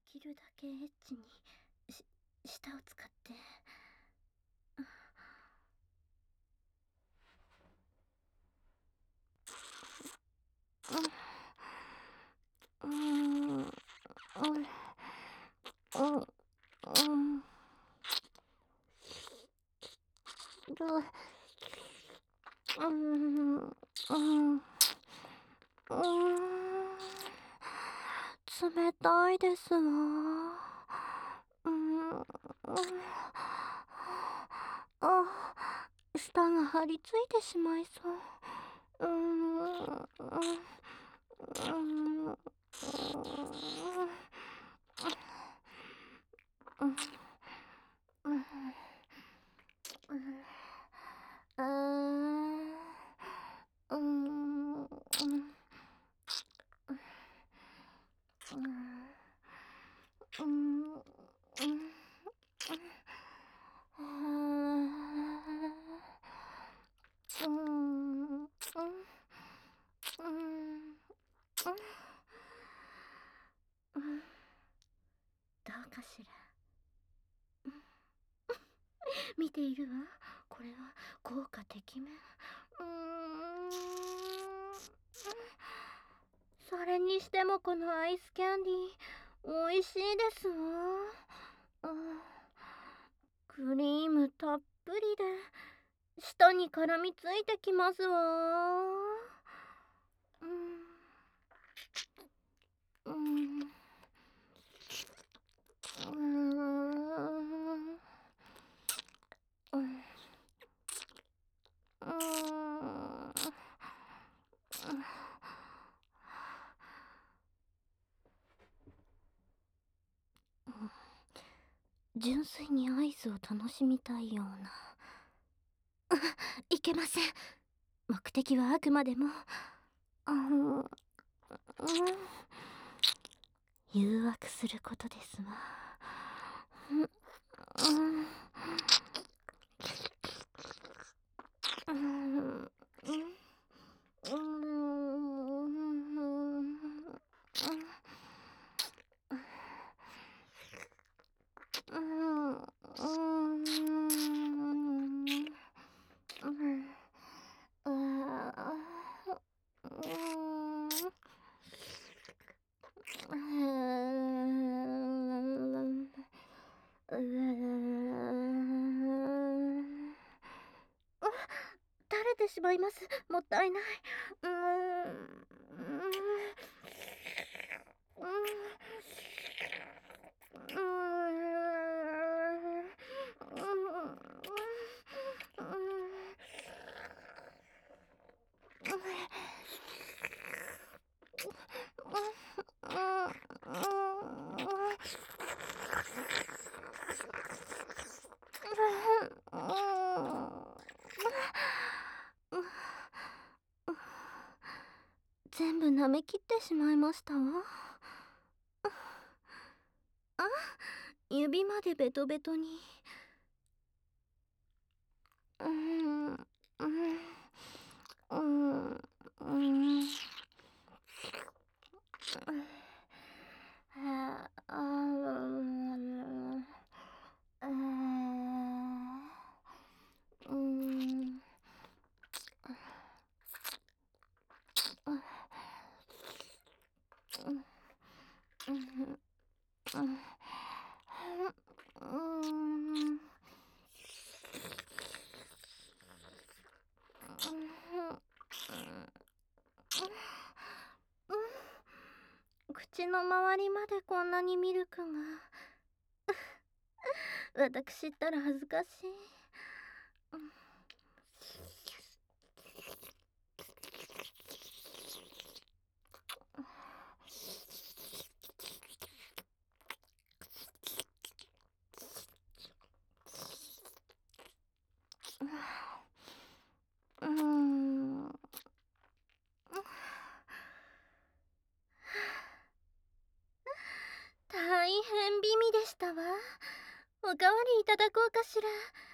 きるだけエッチに舌を使って。冷たいですわ。舌が張り付いてしまいそう。どうかしら。見ているわ。これは効果てきめん。それにしてもこのアイスキャンディー美味しいですわ。クリームたっぷりで舌に絡みついてきますわ。純粋にアイスを楽しみたいような。いけません。目的はあくまでも誘惑することですわ。垂れてしまいます。もったいない。全部舐めきってしまいましたわ。指までベトベトに。口の周りまでこんなにミルクが。私ったら恥ずかしい。大変美味でしたわ。おかわりいただこうかしら。